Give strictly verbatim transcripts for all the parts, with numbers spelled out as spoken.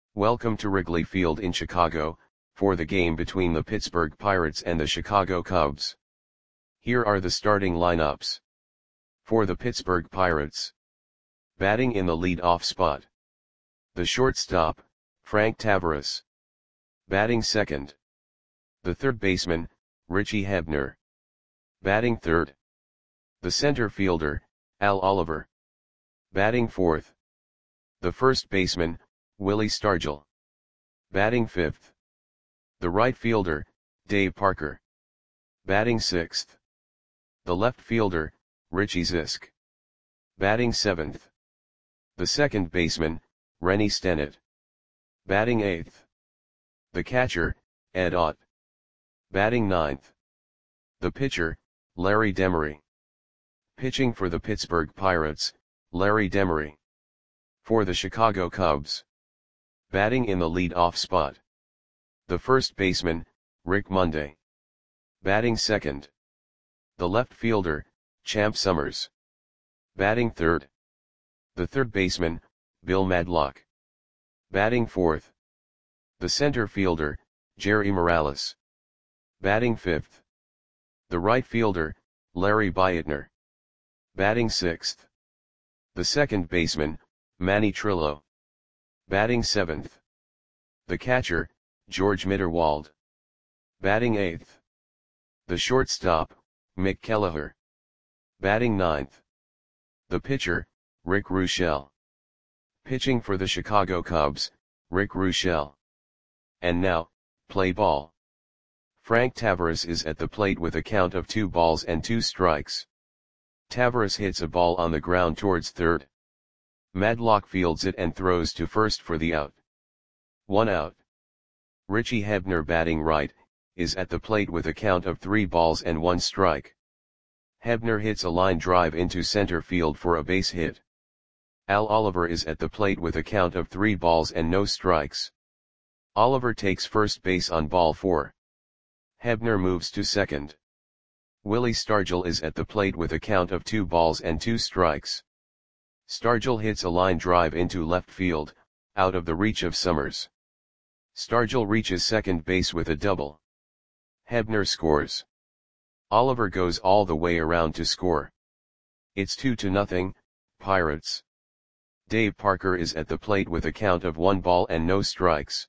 Welcome to Wrigley Field in Chicago, for the game between the Pittsburgh Pirates and the Chicago Cubs. Here are the starting lineups. For the Pittsburgh Pirates. Batting in the lead-off spot. The shortstop, Frank Taveras. Batting second. The third baseman, Richie Hebner. Batting third. The center fielder, Al Oliver. Batting fourth. The first baseman, Willie Stargell. Batting fifth. The right fielder, Dave Parker. Batting sixth. The left fielder, Richie Zisk. Batting seventh. The second baseman, Rennie Stennett. Batting eighth. The catcher, Ed Ott. Batting ninth. The pitcher, Larry Demery. Pitching for the Pittsburgh Pirates, Larry Demery. For the Chicago Cubs. Batting in the lead-off spot. The first baseman, Rick Monday. Batting second. The left fielder, Champ Summers. Batting third. The third baseman, Bill Madlock. Batting fourth. The center fielder, Jerry Morales. Batting fifth. The right fielder, Larry Beitner. Batting sixth. The second baseman, Manny Trillo. Batting seventh. The catcher, George Mitterwald. Batting eighth. The shortstop, Mick Kelleher. Batting ninth. The pitcher, Rick Ruschel. Pitching for the Chicago Cubs, Rick Ruschel. And now, play ball. Frank Taveras is at the plate with a count of two balls and two strikes. Taveras hits a ball on the ground towards third. Madlock fields it and throws to first for the out. One out. Richie Hebner, batting right, is at the plate with a count of three balls and one strike. Hebner hits a line drive into center field for a base hit. Al Oliver is at the plate with a count of three balls and no strikes. Oliver takes first base on ball four. Hebner moves to second. Willie Stargell is at the plate with a count of two balls and two strikes. Stargell hits a line drive into left field, out of the reach of Summers. Stargell reaches second base with a double. Hebner scores. Oliver goes all the way around to score. It's two to nothing, Pirates. Dave Parker is at the plate with a count of one ball and no strikes.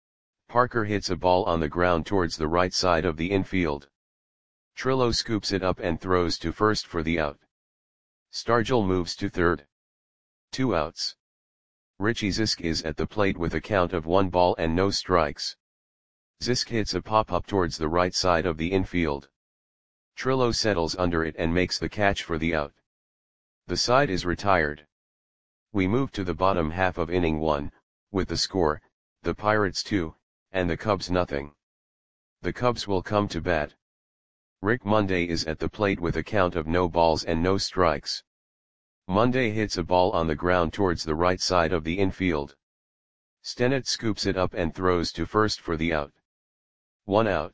Parker hits a ball on the ground towards the right side of the infield. Trillo scoops it up and throws to first for the out. Stargell moves to third. Two outs. Richie Zisk is at the plate with a count of one ball and no strikes. Zisk hits a pop-up towards the right side of the infield. Trillo settles under it and makes the catch for the out. The side is retired. We move to the bottom half of inning one, with the score, the Pirates two, and the Cubs nothing. The Cubs will come to bat. Rick Monday is at the plate with a count of no balls and no strikes. Monday hits a ball on the ground towards the right side of the infield. Stennett scoops it up and throws to first for the out. One out.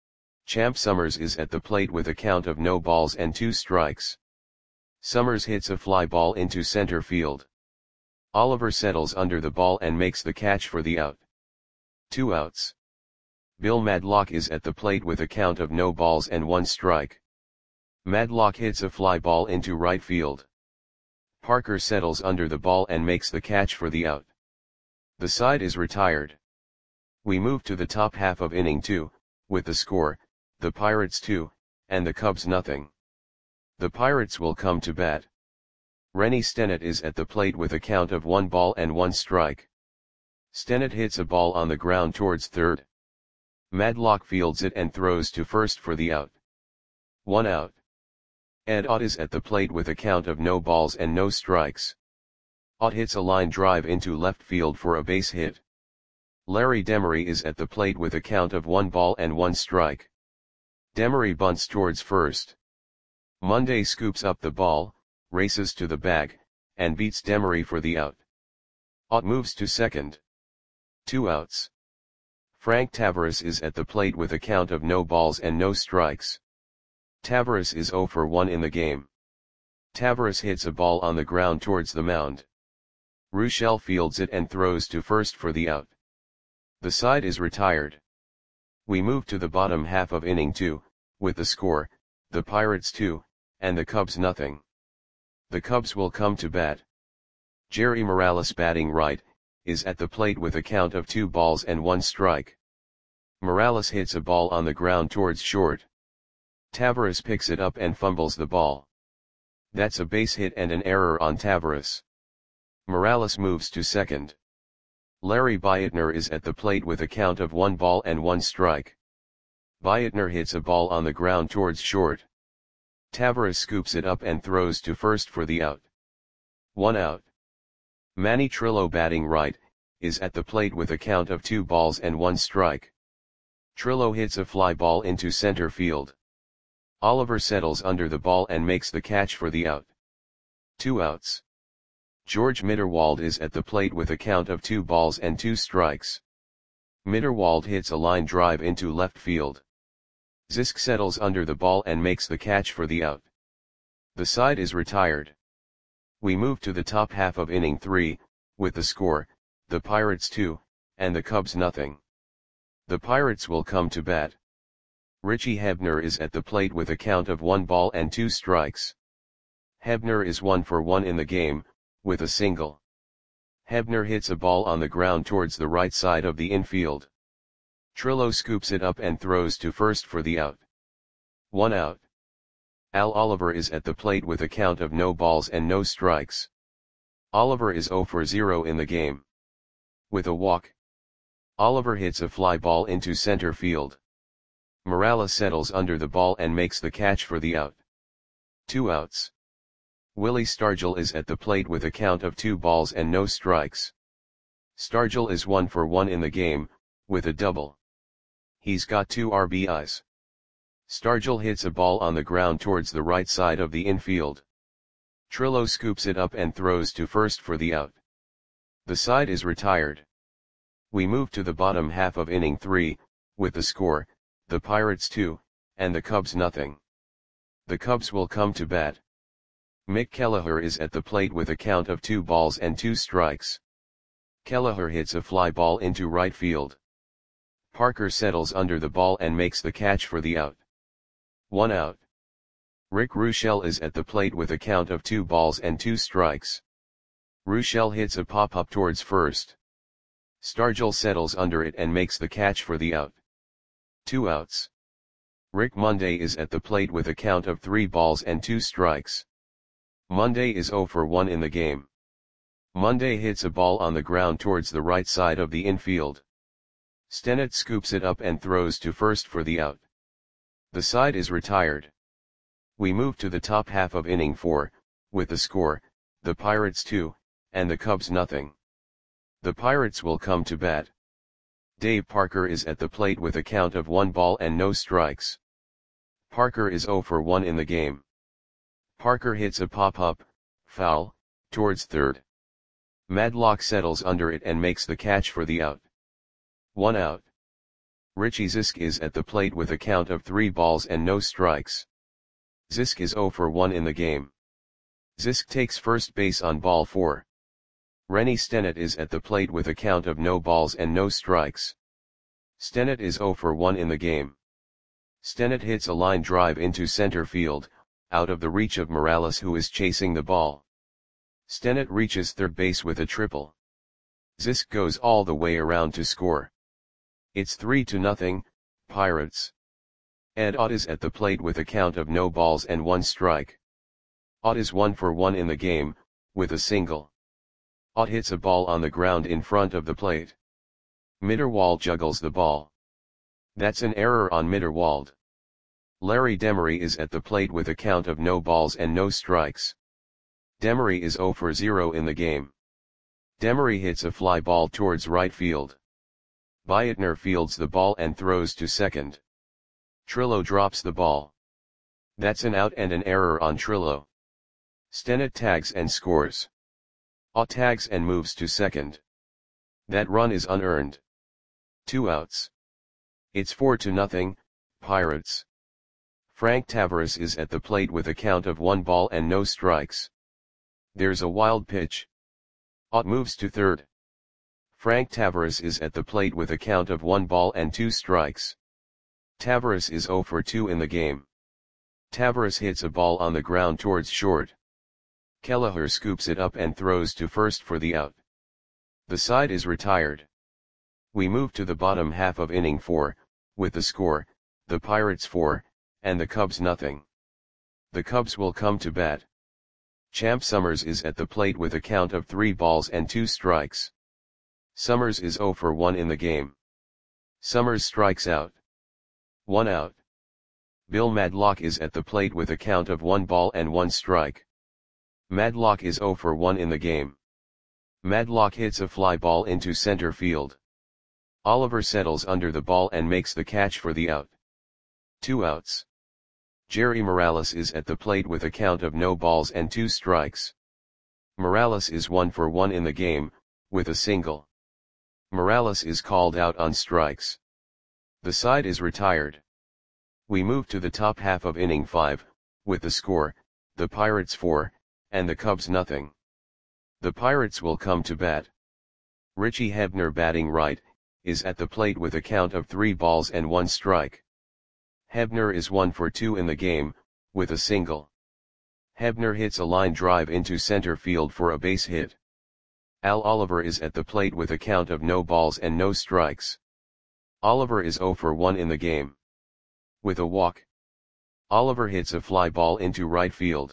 Champ Summers is at the plate with a count of no balls and two strikes. Summers hits a fly ball into center field. Oliver settles under the ball and makes the catch for the out. Two outs. Bill Madlock is at the plate with a count of no balls and one strike. Madlock hits a fly ball into right field. Parker settles under the ball and makes the catch for the out. The side is retired. We move to the top half of inning two, with the score, the Pirates two, and the Cubs nothing. The Pirates will come to bat. Rennie Stennett is at the plate with a count of one ball and one strike. Stennett hits a ball on the ground towards third. Madlock fields it and throws to first for the out. One out. Ed Ott is at the plate with a count of no balls and no strikes. Ott hits a line drive into left field for a base hit. Larry Demery is at the plate with a count of one ball and one strike. Demery bunts towards first. Monday scoops up the ball, races to the bag, and beats Demery for the out. Ott moves to second. Two outs. Frank Taveras is at the plate with a count of no balls and no strikes. Taveras is zero for one in the game. Taveras hits a ball on the ground towards the mound. Ruschel fields it and throws to first for the out. The side is retired. We move to the bottom half of inning two, with the score, the Pirates two, and the Cubs nothing. The Cubs will come to bat. Jerry Morales, batting right, is at the plate with a count of two balls and one strike. Morales hits a ball on the ground towards short. Taveras picks it up and fumbles the ball. That's a base hit and an error on Taveras. Morales moves to second. Larry Beitner is at the plate with a count of one ball and one strike. Beitner hits a ball on the ground towards short. Taveras scoops it up and throws to first for the out. One out. Manny Trillo, batting right, is at the plate with a count of two balls and one strike. Trillo hits a fly ball into center field. Oliver settles under the ball and makes the catch for the out. Two outs. George Mitterwald is at the plate with a count of two balls and two strikes. Mitterwald hits a line drive into left field. Zisk settles under the ball and makes the catch for the out. The side is retired. We move to the top half of inning three, with the score, the Pirates two, and the Cubs nothing. The Pirates will come to bat. Richie Hebner is at the plate with a count of one ball and two strikes. Hebner is one for one in the game, with a single. Hebner hits a ball on the ground towards the right side of the infield. Trillo scoops it up and throws to first for the out. One out. Al Oliver is at the plate with a count of no balls and no strikes. Oliver is zero for zero in the game. With a walk, Oliver hits a fly ball into center field. Morales settles under the ball and makes the catch for the out. Two outs. Willie Stargell is at the plate with a count of two balls and no strikes. Stargell is one for one in the game, with a double. He's got two R B Is. Stargell hits a ball on the ground towards the right side of the infield. Trillo scoops it up and throws to first for the out. The side is retired. We move to the bottom half of inning three, with the score, the Pirates two, and the Cubs nothing. The Cubs will come to bat. Mick Kelleher is at the plate with a count of two balls and two strikes. Kelleher hits a fly ball into right field. Parker settles under the ball and makes the catch for the out. One out. Rick Ruschel is at the plate with a count of two balls and two strikes. Ruschel hits a pop-up towards first. Stargell settles under it and makes the catch for the out. Two outs. Rick Monday is at the plate with a count of three balls and two strikes. Monday is zero for one in the game. Monday hits a ball on the ground towards the right side of the infield. Stennett scoops it up and throws to first for the out. The side is retired. We move to the top half of inning four, with the score, the Pirates two, and the Cubs nothing. The Pirates will come to bat. Dave Parker is at the plate with a count of one ball and no strikes. Parker is zero for one in the game. Parker hits a pop-up, foul, towards third. Madlock settles under it and makes the catch for the out. One out. Richie Zisk is at the plate with a count of three balls and no strikes. Zisk is zero for one in the game. Zisk takes first base on ball four. Rennie Stennett is at the plate with a count of no balls and no strikes. Stennett is zero for one in the game. Stennett hits a line drive into center field, out of the reach of Morales, who is chasing the ball. Stennett reaches third base with a triple. Zisk goes all the way around to score. It's three to nothing, Pirates. Ed Ott is at the plate with a count of no balls and one strike. Ott is one for one in the game, with a single. Ott hits a ball on the ground in front of the plate. Mitterwald juggles the ball. That's an error on Mitterwald. Larry Demery is at the plate with a count of no balls and no strikes. Demery is zero for zero in the game. Demery hits a fly ball towards right field. Beitner fields the ball and throws to second. Trillo drops the ball. That's an out and an error on Trillo. Stennett tags and scores. Ott tags and moves to second. That run is unearned. Two outs. It's four to nothing, Pirates. Frank Taveras is at the plate with a count of one ball and no strikes. There's a wild pitch. Ott moves to third. Frank Tavares is at the plate with a count of one ball and two strikes. Tavares is zero for two in the game. Tavares hits a ball on the ground towards short. Kelleher scoops it up and throws to first for the out. The side is retired. We move to the bottom half of inning four, with the score, the Pirates four, and the Cubs nothing. The Cubs will come to bat. Champ Summers is at the plate with a count of three balls and two strikes. Summers is zero for one in the game. Summers strikes out. One out. Bill Madlock is at the plate with a count of one ball and one strike. Madlock is zero for one in the game. Madlock hits a fly ball into center field. Oliver settles under the ball and makes the catch for the out. Two outs. Jerry Morales is at the plate with a count of no balls and two strikes. Morales is one for one in the game, with a single. Morales is called out on strikes. The side is retired. We move to the top half of inning five, with the score, the Pirates four, and the Cubs nothing. The Pirates will come to bat. Richie Hebner, batting right, is at the plate with a count of three balls and one strike. Hebner is one for two in the game, with a single. Hebner hits a line drive into center field for a base hit. Al Oliver is at the plate with a count of no balls and no strikes. Oliver is zero for one in the game. With a walk. Oliver hits a fly ball into right field.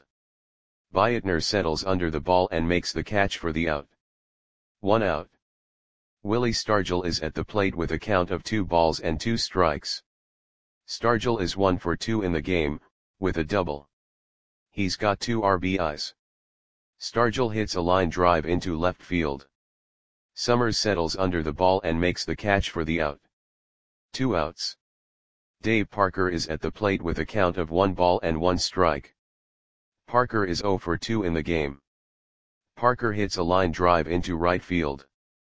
Biatner settles under the ball and makes the catch for the out. One out. Willie Stargell is at the plate with a count of two balls and two strikes. Stargell is one for two in the game, with a double. He's got two R B Is. Stargell hits a line drive into left field. Summers settles under the ball and makes the catch for the out. Two outs. Dave Parker is at the plate with a count of one ball and one strike. Parker is zero for two in the game. Parker hits a line drive into right field.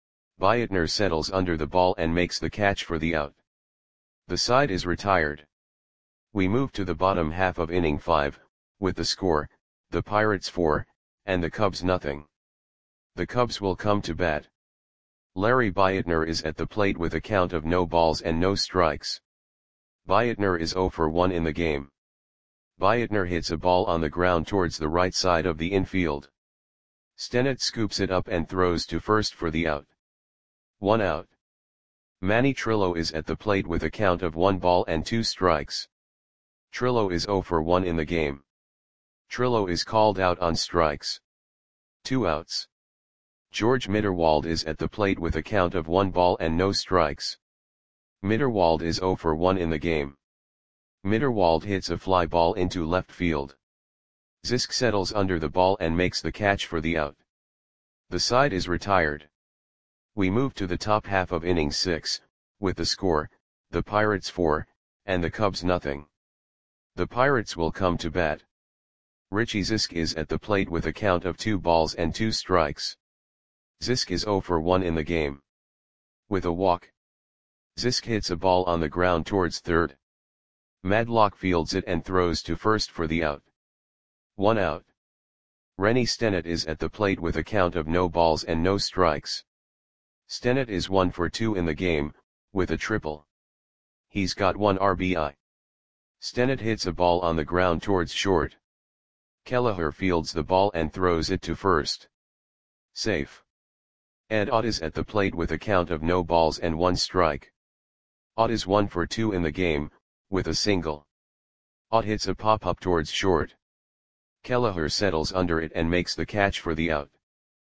Biatner settles under the ball and makes the catch for the out. The side is retired. We move to the bottom half of inning five, with the score, the Pirates four, and the Cubs nothing. The Cubs will come to bat. Larry Biatner is at the plate with a count of no balls and no strikes. Biatner is zero for one in the game. Biatner hits a ball on the ground towards the right side of the infield. Stennett scoops it up and throws to first for the out. One out. Manny Trillo is at the plate with a count of one ball and two strikes. Trillo is zero for one in the game. Trillo is called out on strikes. Two outs. George Mitterwald is at the plate with a count of one ball and no strikes. Mitterwald is zero for one in the game. Mitterwald hits a fly ball into left field. Zisk settles under the ball and makes the catch for the out. The side is retired. We move to the top half of inning six, with the score, the Pirates four, and the Cubs nothing. The Pirates will come to bat. Richie Zisk is at the plate with a count of two balls and two strikes. Zisk is zero for one in the game. With a walk. Zisk hits a ball on the ground towards third. Madlock fields it and throws to first for the out. One out. Rennie Stennett is at the plate with a count of no balls and no strikes. Stennett is one for two in the game, with a triple. He's got one R B I. Stennett hits a ball on the ground towards short. Kelleher fields the ball and throws it to first. Safe. Ed Ott is at the plate with a count of no balls and one strike. Ott is one for two in the game, with a single. Ott hits a pop-up towards short. Kelleher settles under it and makes the catch for the out.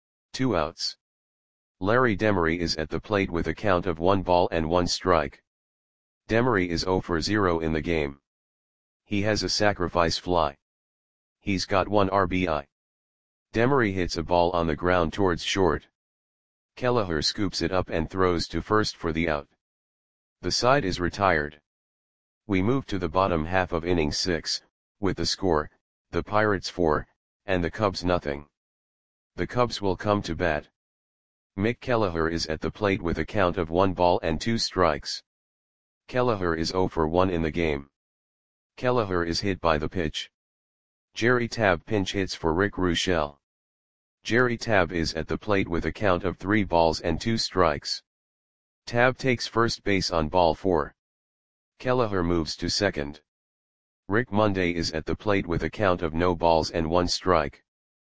Two outs. Larry Demery is at the plate with a count of one ball and one strike. Demery is zero for zero in the game. He has a sacrifice fly. He's got one R B I. Demery hits a ball on the ground towards short. Kelleher scoops it up and throws to first for the out. The side is retired. We move to the bottom half of inning six, with the score, the Pirates four, and the Cubs nothing. The Cubs will come to bat. Mick Kelleher is at the plate with a count of one ball and two strikes. Kelleher is zero for one in the game. Kelleher is hit by the pitch. Jerry Tabb pinch hits for Rick Ruschel. Jerry Tabb is at the plate with a count of three balls and two strikes. Tabb takes first base on ball four. Kelleher moves to second. Rick Monday is at the plate with a count of no balls and one strike.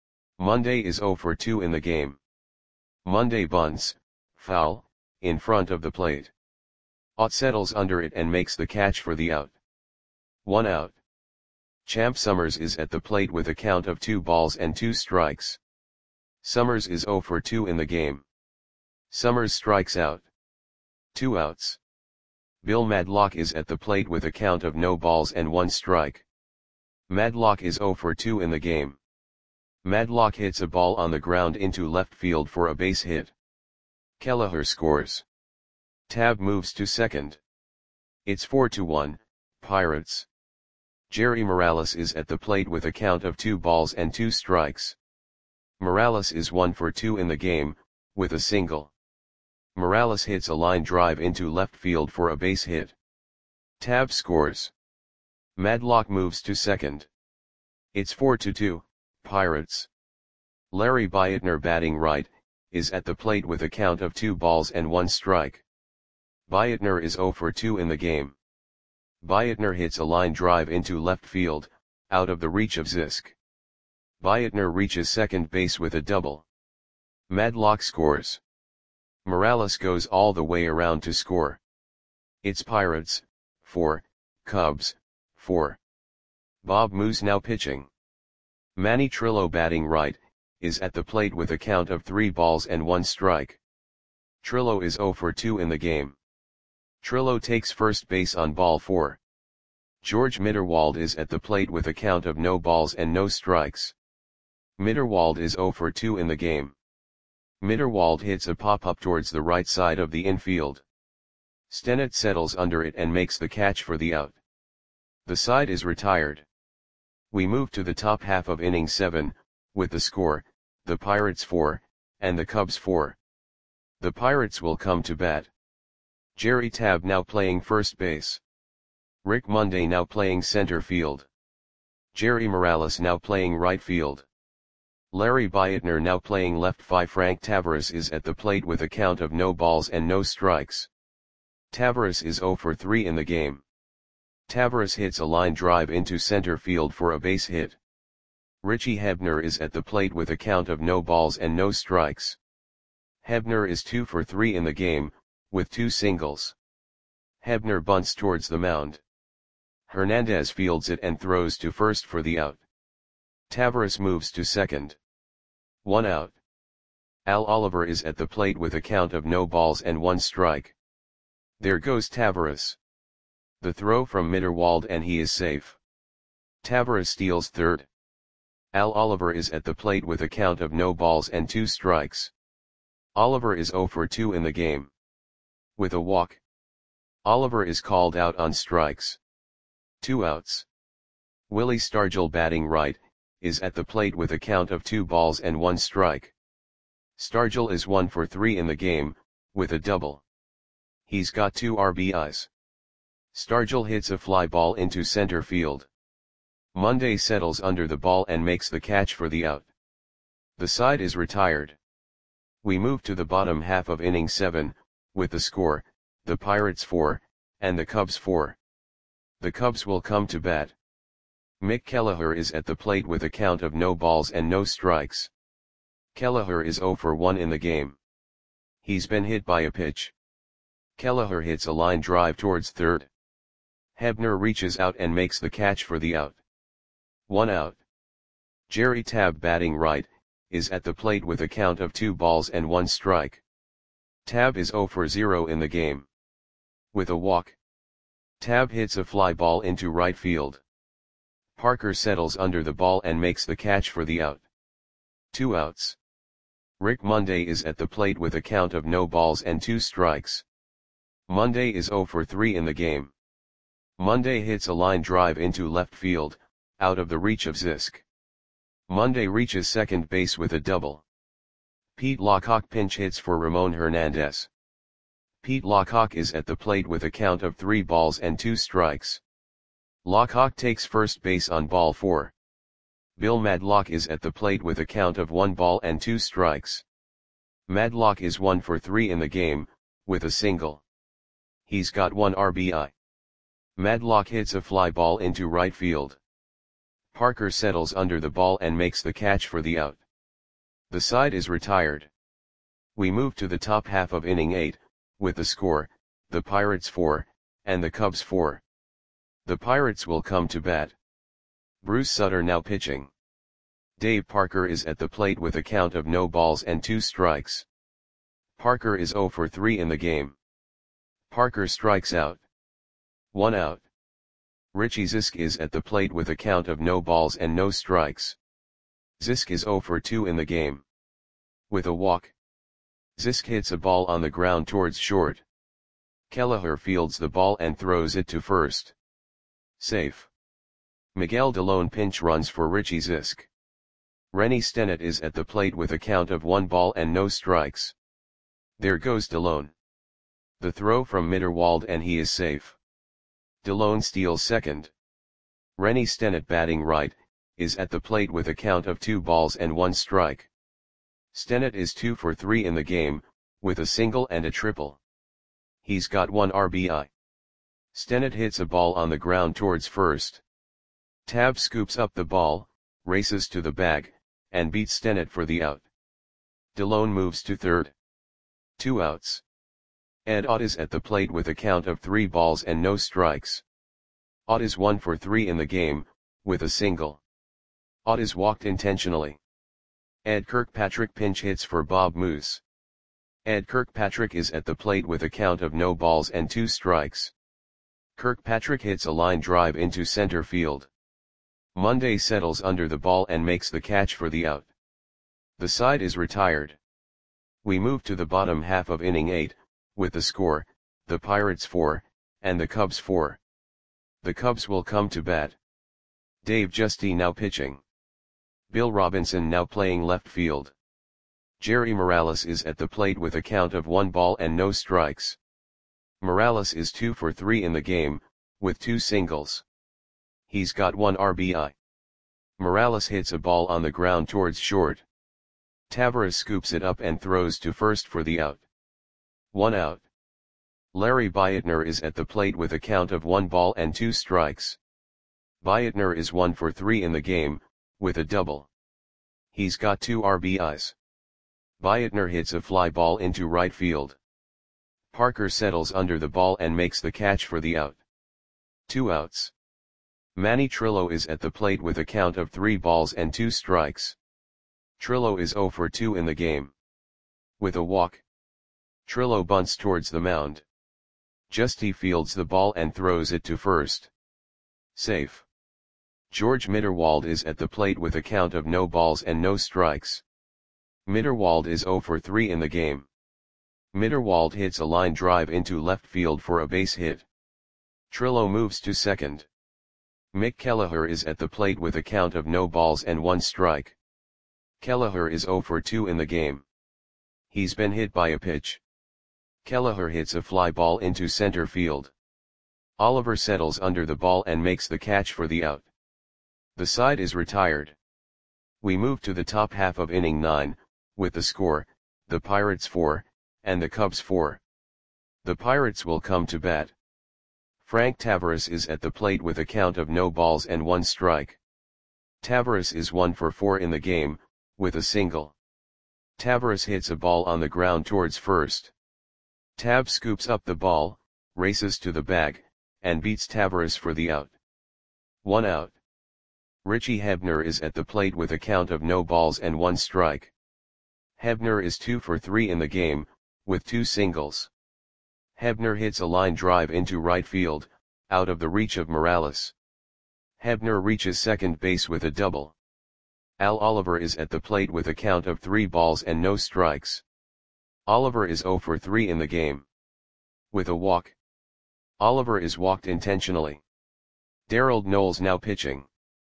Monday is oh for two in the game. Monday bunts, foul, in front of the plate. Ott settles under it and makes the catch for the out. One out. Champ Summers is at the plate with a count of two balls and two strikes. Summers is oh for two in the game. Summers strikes out. Two outs. Bill Madlock is at the plate with a count of no balls and one strike. Madlock is oh for two in the game. Madlock hits a ball on the ground into left field for a base hit. Kelleher scores. Tabb moves to second. It's four to one, Pirates. Jerry Morales is at the plate with a count of two balls and two strikes. Morales is one for two in the game, with a single. Morales hits a line drive into left field for a base hit. Tabb scores. Madlock moves to second. It's four to two, Pirates. Larry Beitner, batting right, is at the plate with a count of two balls and one strike. Beitner is oh for two in the game. Beitner hits a line drive into left field, out of the reach of Zisk. Beitner reaches second base with a double. Madlock scores. Morales goes all the way around to score. It's Pirates, four, Cubs, four. Bob Moose now pitching. Manny Trillo, batting right, is at the plate with a count of three balls and one strike. Trillo is oh for two in the game. Trillo takes first base on ball four. George Mitterwald is at the plate with a count of no balls and no strikes. Mitterwald is oh for two in the game. Mitterwald hits a pop-up towards the right side of the infield. Stennett settles under it and makes the catch for the out. The side is retired. We move to the top half of inning seven, with the score, the Pirates four, and the Cubs four. The Pirates will come to bat. Jerry Tabb now playing first base. Rick Monday now playing center field. Jerry Morales now playing right field. Larry Beitner now playing left five. Frank Taveras is at the plate with a count of no balls and no strikes. Taveras is oh for three in the game. Taveras hits a line drive into center field for a base hit. Richie Hebner is at the plate with a count of no balls and no strikes. Hebner is two for three in the game, with two singles. Hebner bunts towards the mound. Hernandez fields it and throws to first for the out. Taveras moves to second. One out. Al Oliver is at the plate with a count of no balls and one strike. There goes Taveras. The throw from Mitterwald and he is safe. Taveras steals third. Al Oliver is at the plate with a count of no balls and two strikes. Oliver is oh for two in the game. With a walk. Oliver is called out on strikes. Two outs. Willie Stargell, batting right, is at the plate with a count of two balls and one strike. Stargell is one for three in the game, with a double. He's got two R B Is. Stargell hits a fly ball into center field. Monday settles under the ball and makes the catch for the out. The side is retired. We move to the bottom half of inning seven, with the score, the Pirates four, and the Cubs four. The Cubs will come to bat. Mick Kelleher is at the plate with a count of no balls and no strikes. Kelleher is oh for one in the game. He's been hit by a pitch. Kelleher hits a line drive towards third. Hebner reaches out and makes the catch for the out. One out. Jerry Tabb, batting right, is at the plate with a count of two balls and one strike. Tabb is oh for zero in the game. With a walk. Tabb hits a fly ball into right field. Parker settles under the ball and makes the catch for the out. Two outs. Rick Monday is at the plate with a count of no balls and two strikes. Monday is oh for three in the game. Monday hits a line drive into left field, out of the reach of Zisk. Monday reaches second base with a double. Pete Lockock pinch hits for Ramon Hernandez. Pete Lockock is at the plate with a count of three balls and two strikes. Lockock takes first base on ball four. Bill Madlock is at the plate with a count of one ball and two strikes. Madlock is one for three in the game, with a single. He's got one R B I. Madlock hits a fly ball into right field. Parker settles under the ball and makes the catch for the out. The side is retired. We move to the top half of inning eight, with the score, the Pirates four, and the Cubs four. The Pirates will come to bat. Bruce Sutter now pitching. Dave Parker is at the plate with a count of no balls and two strikes. Parker is zero for three in the game. Parker strikes out. One out. Richie Zisk is at the plate with a count of no balls and no strikes. Zisk is zero for two in the game. With a walk. Zisk hits a ball on the ground towards short. Kelleher fields the ball and throws it to first. Safe. Miguel Delone pinch runs for Richie Zisk. Rennie Stennett is at the plate with a count of one ball and no strikes. There goes Delone. The throw from Mitterwald and he is safe. Delone steals second. Rennie Stennett batting right, is at the plate with a count of two balls and one strike. Stennett is two for three in the game, with a single and a triple. He's got one R B I. Stennett hits a ball on the ground towards first. Tab scoops up the ball, races to the bag, and beats Stennett for the out. Delone moves to third. Two outs. Ed Ott is at the plate with a count of three balls and no strikes. Ott is one for three in the game, with a single. Ott is walked intentionally. Ed Kirkpatrick pinch hits for Bob Moose. Ed Kirkpatrick is at the plate with a count of no balls and two strikes. Kirkpatrick hits a line drive into center field. Monday settles under the ball and makes the catch for the out. The side is retired. We move to the bottom half of inning eight, with the score, the Pirates four, and the Cubs four. The Cubs will come to bat. Dave Giusti now pitching. Bill Robinson now playing left field. Jerry Morales is at the plate with a count of one ball and no strikes. Morales is two for three in the game, with two singles. He's got one R B I. Morales hits a ball on the ground towards short. Tavares scoops it up and throws to first for the out. One out. Larry Bietner is at the plate with a count of one ball and two strikes. Bietner is one for three in the game, with a double. He's got two R B Is. Bietner hits a fly ball into right field. Parker settles under the ball and makes the catch for the out. Two outs. Manny Trillo is at the plate with a count of three balls and two strikes. Trillo is zero for two in the game. With a walk. Trillo bunts towards the mound. Giusti fields the ball and throws it to first. Safe. George Mitterwald is at the plate with a count of no balls and no strikes. Mitterwald is zero for three in the game. Mitterwald hits a line drive into left field for a base hit. Trillo moves to second. Mick Kelleher is at the plate with a count of no balls and one strike. Kelleher is zero for two in the game. He's been hit by a pitch. Kelleher hits a fly ball into center field. Oliver settles under the ball and makes the catch for the out. The side is retired. We move to the top half of inning nine, with the score, the Pirates four, and the Cubs four. The Pirates will come to bat. Frank Tavares is at the plate with a count of no balls and one strike. Tavares is one for four in the game, with a single. Tavares hits a ball on the ground towards first. Tab scoops up the ball, races to the bag, and beats Tavares for the out. One out. Richie Hebner is at the plate with a count of no balls and one strike. Hebner is two for three in the game, with two singles. Hebner hits a line drive into right field, out of the reach of Morales. Hebner reaches second base with a double. Al Oliver is at the plate with a count of three balls and no strikes. Oliver is zero for three in the game. With a walk. Oliver is walked intentionally. Darrell Knowles now pitching.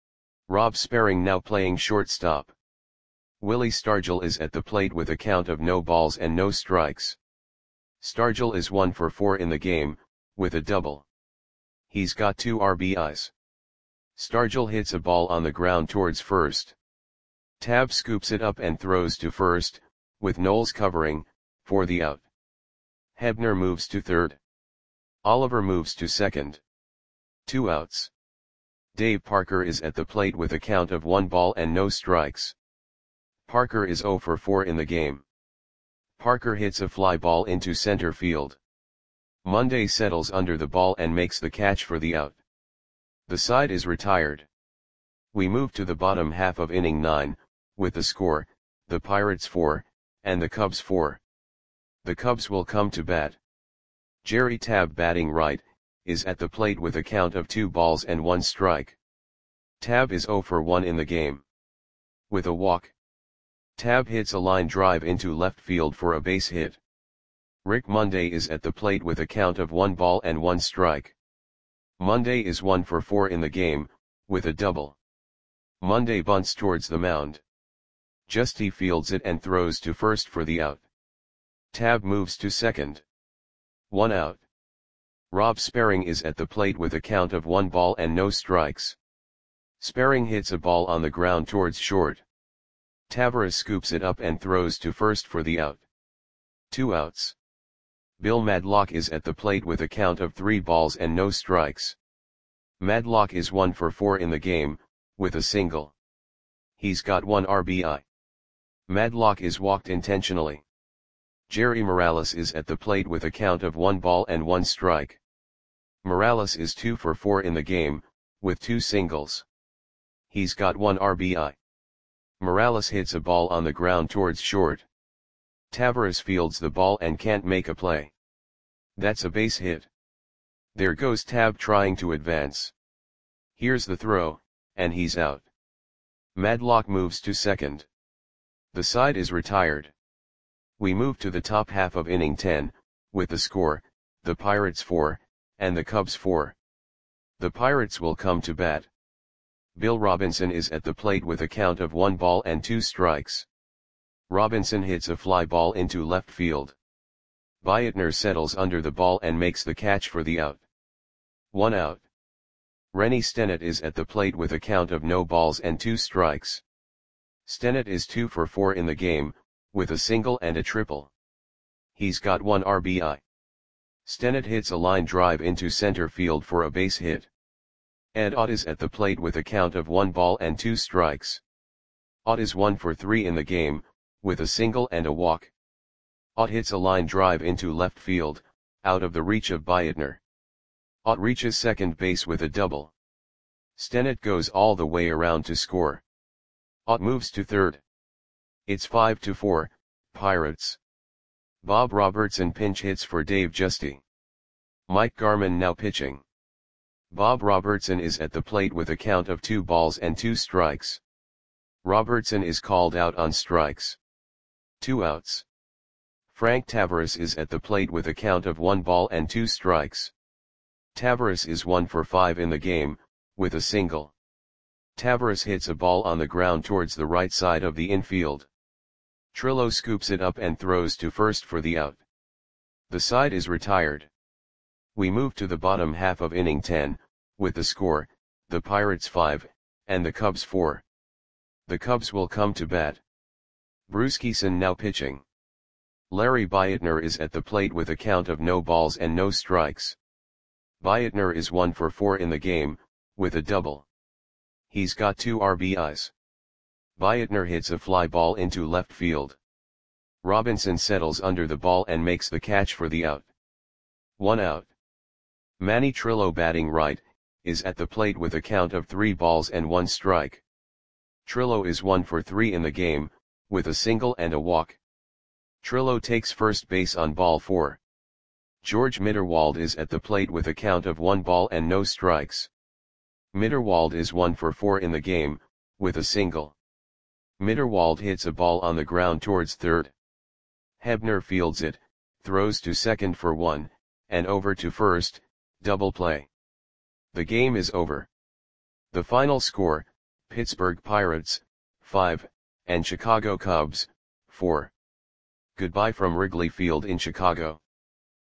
Rob Sperring now playing shortstop. Willie Stargell is at the plate with a count of no balls and no strikes. Stargell is one for four in the game, with a double. He's got two R B Is. Stargell hits a ball on the ground towards first. Tab scoops it up and throws to first, with Knowles covering, for the out. Hebner moves to third. Oliver moves to second. Two outs. Dave Parker is at the plate with a count of one ball and no strikes. Parker is zero for four in the game. Parker hits a fly ball into center field. Monday settles under the ball and makes the catch for the out. The side is retired. We move to the bottom half of inning nine, with the score, the Pirates four, and the Cubs four. The Cubs will come to bat. Jerry Tabb, batting right, is at the plate with a count of two balls and one strike. Tabb is zero for one in the game. With a walk, Tabb hits a line drive into left field for a base hit. Rick Monday is at the plate with a count of one ball and one strike. Monday is one for four in the game, with a double. Monday bunts towards the mound. Justy fields it and throws to first for the out. Tabb moves to second. One out. Rob Sperring is at the plate with a count of one ball and no strikes. Sperring hits a ball on the ground towards short. Tavares scoops it up and throws to first for the out. Two outs. Bill Madlock is at the plate with a count of three balls and no strikes. Madlock is one for four in the game, with a single. He's got one R B I. Madlock is walked intentionally. Jerry Morales is at the plate with a count of one ball and one strike. Morales is two for four in the game, with two singles. He's got one R B I. Morales hits a ball on the ground towards short. Tavares fields the ball and can't make a play. That's a base hit. There goes Tabb trying to advance. Here's the throw, and he's out. Madlock moves to second. The side is retired. We move to the top half of inning ten, with the score, the Pirates four, and the Cubs four. The Pirates will come to bat. Bill Robinson is at the plate with a count of one ball and two strikes. Robinson hits a fly ball into left field. Beitner settles under the ball and makes the catch for the out. One out. Rennie Stennett is at the plate with a count of no balls and two strikes. Stennett is two for four in the game, with a single and a triple. He's got one R B I. Stennett hits a line drive into center field for a base hit. Ed Ott is at the plate with a count of one ball and two strikes. Ott is one for three in the game, with a single and a walk. Ott hits a line drive into left field, out of the reach of Beitner. Ott reaches second base with a double. Stennett goes all the way around to score. Ott moves to third. It's five to four, Pirates. Bob Robertson pinch hits for Dave Justy. Mike Garman now pitching. Bob Robertson is at the plate with a count of two balls and two strikes. Robertson is called out on strikes. Two outs. Frank Tavares is at the plate with a count of one ball and two strikes. Tavares is one for five in the game, with a single. Tavares hits a ball on the ground towards the right side of the infield. Trillo scoops it up and throws to first for the out. The side is retired. We move to the bottom half of inning ten, with the score, the Pirates five, and the Cubs four. The Cubs will come to bat. Bruce Kison now pitching. Larry Beitner is at the plate with a count of no balls and no strikes. Beitner is one for four in the game, with a double. He's got two R B Is. Beitner hits a fly ball into left field. Robinson settles under the ball and makes the catch for the out. One out. Manny Trillo, batting right, is at the plate with a count of three balls and one strike. Trillo is one for three in the game, with a single and a walk. Trillo takes first base on ball four. George Mitterwald is at the plate with a count of one ball and no strikes. Mitterwald is one for four in the game, with a single. Mitterwald hits a ball on the ground towards third. Hebner fields it, throws to second for one, and over to first, double play. The game is over. The final score, Pittsburgh Pirates, five, and Chicago Cubs, four. Goodbye from Wrigley Field in Chicago.